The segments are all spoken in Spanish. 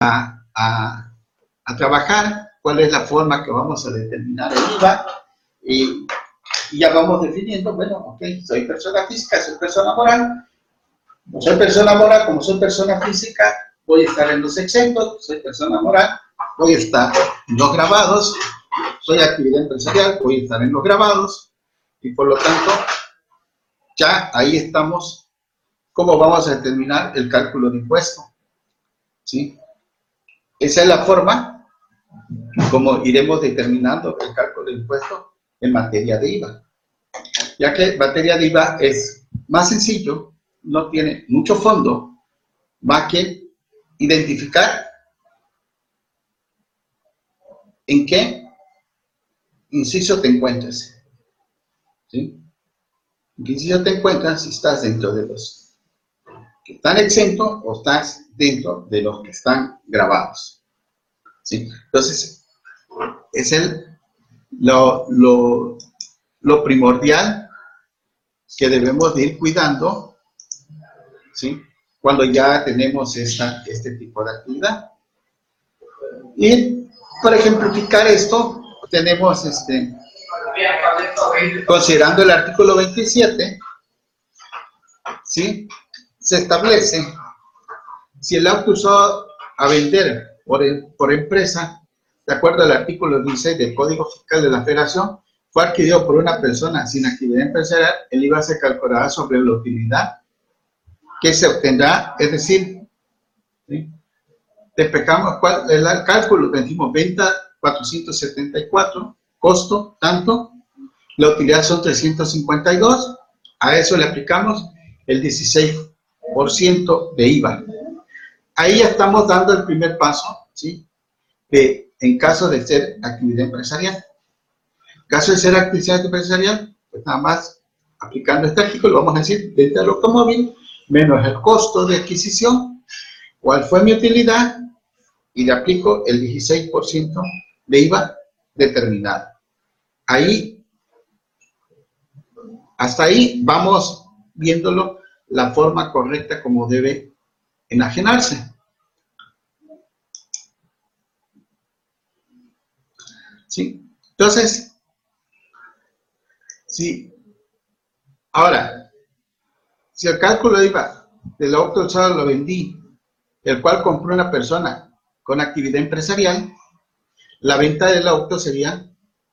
a trabajar cuál es la forma que vamos a determinar el IVA y ya vamos definiendo, bueno, ok, soy persona física, soy persona moral. Como soy persona moral, como soy persona física, voy a estar en los exentos, soy persona moral, voy a estar en los gravados, soy actividad empresarial, voy a estar en los gravados, y por lo tanto, ya ahí estamos, ¿cómo vamos a determinar el cálculo de impuesto? ¿Sí? Esa es la forma como iremos determinando el cálculo de impuesto en materia de IVA. Ya que en materia de IVA es más sencillo, no tiene mucho fondo, más que identificar en qué inciso te encuentres. ¿Sí? ¿En qué inciso te encuentras? Si estás dentro de los que están exentos o estás dentro de los que están grabados. ¿Sí? Entonces, es lo primordial que debemos de ir cuidando, ¿sí? Cuando ya tenemos este tipo de actividad. Y para ejemplificar esto, tenemos considerando el artículo 27, ¿sí? Se establece si el auto usado a vender por empresa, de acuerdo al artículo 16 del Código Fiscal de la Federación, fue adquirido por una persona sin actividad empresarial, el IVA se calculará sobre la utilidad que se obtendrá, es decir, ¿sí? Despejamos cuál es el cálculo, decimos venta 474, costo tanto, la utilidad son 352, a eso le aplicamos el 16% de IVA. Ahí ya estamos dando el primer paso, ¿sí? En caso de ser actividad empresarial. En caso de ser actividad empresarial, pues nada más aplicando este artículo, vamos a decir, venta del automóvil menos el costo de adquisición, cuál fue mi utilidad, y le aplico el 16% de IVA determinado. Ahí, hasta ahí vamos viéndolo la forma correcta como debe enajenarse. ¿Sí? Entonces, sí. Ahora, si el cálculo de IVA del auto usado lo vendí, el cual compró una persona con actividad empresarial, la venta del auto sería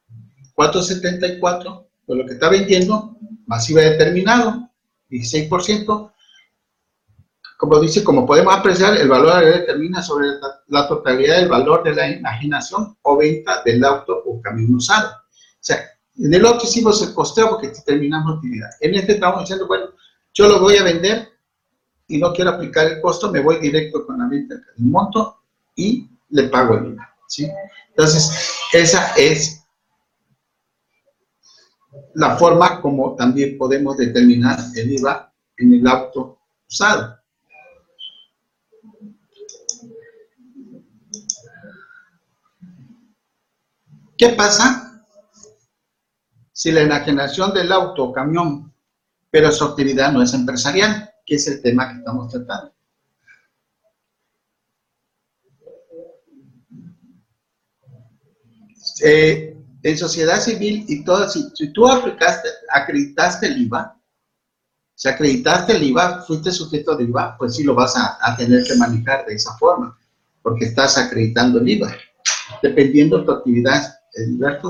474 por lo que está vendiendo, más IVA determinado, 16%. Como dice, como podemos apreciar, el valor agregado determina sobre la totalidad del valor de la enajenación o venta del auto o camión usado. O sea, en el otro hicimos el costeo porque terminamos la utilidad. En este estamos diciendo, bueno, yo lo voy a vender y no quiero aplicar el costo, me voy directo con la venta del monto y le pago el IVA, ¿sí? Entonces, esa es la forma como también podemos determinar el IVA en el auto usado. ¿Qué pasa si la enajenación del auto o camión, pero su actividad no es empresarial, que es el tema que estamos tratando? En sociedad civil y todo, si tú acreditaste el IVA, si acreditaste el IVA, fuiste sujeto de IVA, pues sí lo vas a tener que manejar de esa forma, porque estás acreditando el IVA. Dependiendo de tu actividad, Alberto,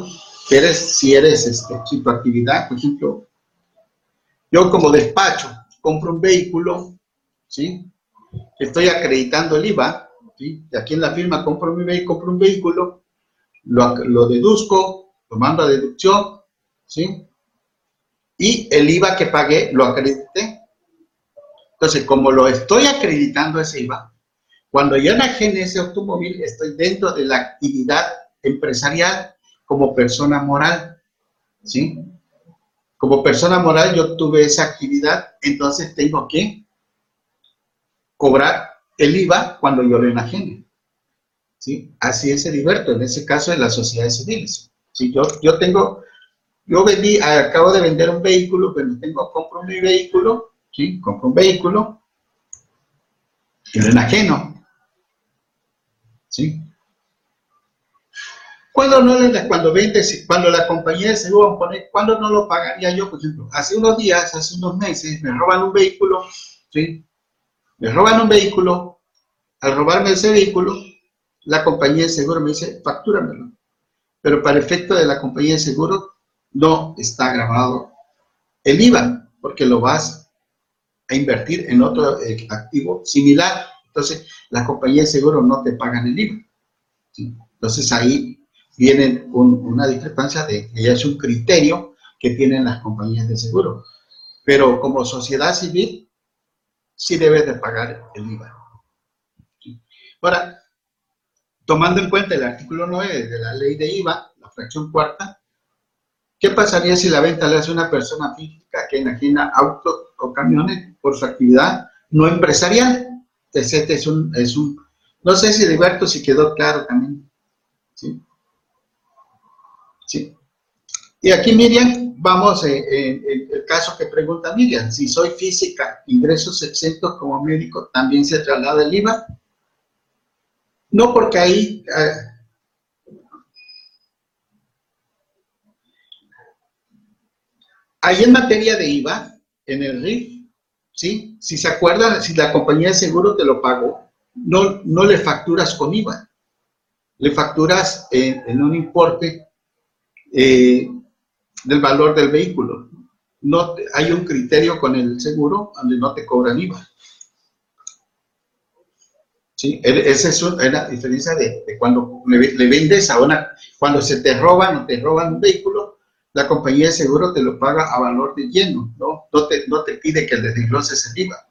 si tu actividad, por ejemplo, yo como despacho compro un vehículo, ¿sí? Estoy acreditando el IVA, ¿sí? Y aquí en la firma compro un vehículo, lo deduzco, lo mando a deducción, ¿sí? Y el IVA que pagué lo acredité. Entonces, como lo estoy acreditando ese IVA, cuando yo enajene ese automóvil, estoy dentro de la actividad empresarial como persona moral, ¿sí? Como persona moral yo tuve esa actividad, entonces tengo que cobrar el IVA cuando yo lo enajene, ¿sí? Así es, Heriberto, en ese caso de las sociedades civiles. ¿Sí? Acabo de vender un vehículo, pero compro mi vehículo, ¿sí? Compro un vehículo y lo enajeno. ¿sí? Cuando vendes, cuando la compañía de seguro pone, ¿cuándo no lo pagaría yo? Por ejemplo, hace unos días, hace unos meses, me roban un vehículo, ¿sí? Me roban un vehículo, al robarme ese vehículo, la compañía de seguro me dice, factúramelo. Pero para efecto de la compañía de seguro, no está grabado el IVA, porque lo vas a invertir en otro activo similar. Entonces, la compañía de seguro no te pagan el IVA, ¿sí? Entonces, ahí viene una discrepancia de que ya es un criterio que tienen las compañías de seguro. Pero como sociedad civil, sí debes de pagar el IVA. ¿Sí? Ahora, tomando en cuenta el artículo 9 de la ley de IVA, la fracción cuarta, ¿qué pasaría si la venta la hace una persona física que enajena autos o camiones por su actividad no empresarial? Este es un, no sé si Heriberto, si quedó claro también. ¿Sí? ¿Sí? Y aquí, Miriam, vamos en el caso que pregunta Miriam, si soy física, ingresos exentos como médico, ¿también se traslada el IVA? No, porque ahí en materia de IVA, en el RIF, ¿sí? Si se acuerdan, si la compañía de seguro te lo pagó, no le facturas con IVA, le facturas en un importe del valor del vehículo. No hay un criterio con el seguro donde no te cobran IVA. ¿Sí? Esa es una diferencia de cuando le vendes a una, cuando se te roban o te roban un vehículo, la compañía de seguro te lo paga a valor de lleno, ¿no? No te pide que le desgloses el IVA.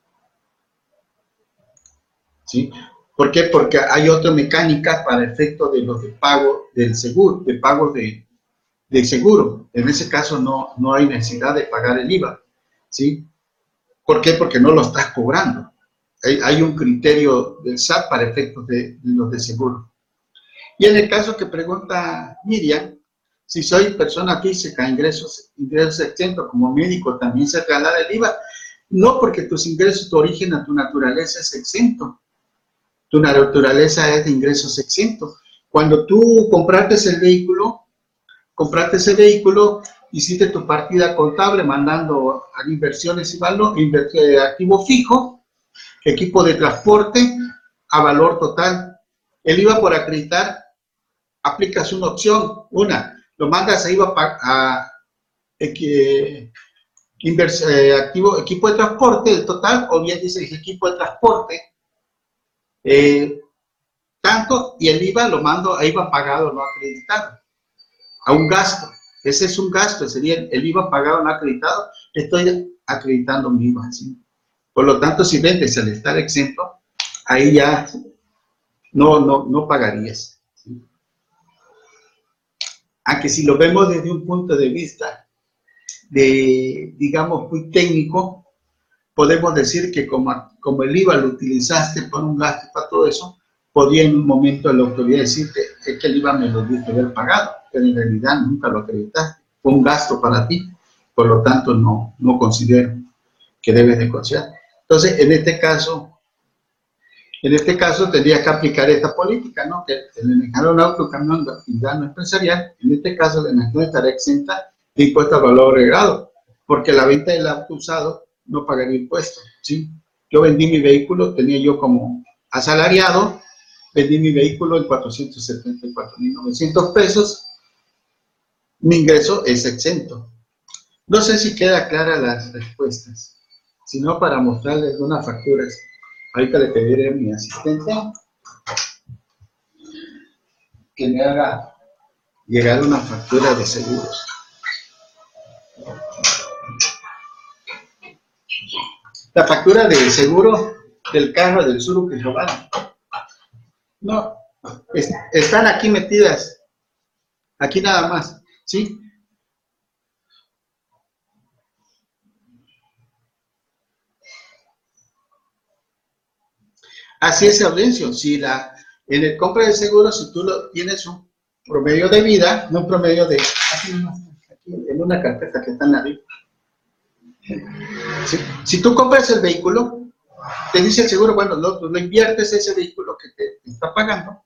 ¿Sí? ¿Por qué? Porque hay otra mecánica para efecto de los de pago del seguro, de pago de seguro. En ese caso no hay necesidad de pagar el IVA. ¿Sí? ¿Por qué? Porque no lo estás cobrando. Hay un criterio del SAT para efectos de los de seguro. Y en el caso que pregunta Miriam, si soy persona física, ingresos exentos como médico, ¿también se traslada el IVA? No, porque tus ingresos, tu origen a tu naturaleza es exento. Tu naturaleza es de ingresos exentos. Cuando tú compraste ese vehículo, hiciste tu partida contable mandando a inversiones y valor, activo fijo, equipo de transporte a valor total. El IVA por acreditar, aplicas una opción, lo mandas a IVA activo, equipo de transporte, el total, o bien dices equipo de transporte, tanto, y el IVA lo mando a IVA pagado no acreditado, a un gasto. Ese es un gasto, sería el IVA pagado no acreditado, estoy acreditando mi IVA, ¿sí? Por lo tanto, si vendes al estar exento, ahí ya no pagarías, ¿sí? Aunque si lo vemos desde un punto de vista digamos, muy técnico, podemos decir que como el IVA lo utilizaste para un gasto y para todo eso, podría en un momento la autoridad decirte que el IVA me lo diste haber pagado, pero en realidad nunca lo acreditaste, fue un gasto para ti, por lo tanto no considero que debes de considerar. Entonces, en este caso tendrías que aplicar esta política, ¿no? Que el enajenar un auto, camión de actividad no empresarial, en este caso la enajenación estará exenta de impuesto al valor agregado, porque la venta del auto usado no pagaría impuesto, ¿sí? Yo vendí mi vehículo, tenía yo como asalariado, vendí mi vehículo en 474,900 pesos, mi ingreso es exento. No sé si queda clara las respuestas, sino para mostrarles unas facturas. Ahorita le pediré a mi asistente que me haga llegar una factura de seguros. La factura de seguro del carro del Tsuru que robaron. No, están aquí metidas. Aquí nada más, ¿sí? Así es, Audencio. Si en el compra de seguro, si tú tienes un promedio de vida, no un promedio de... Aquí en una carpeta que está en la arriba. Si tú compras el vehículo, te dice el seguro, bueno, lo inviertes ese vehículo que te está pagando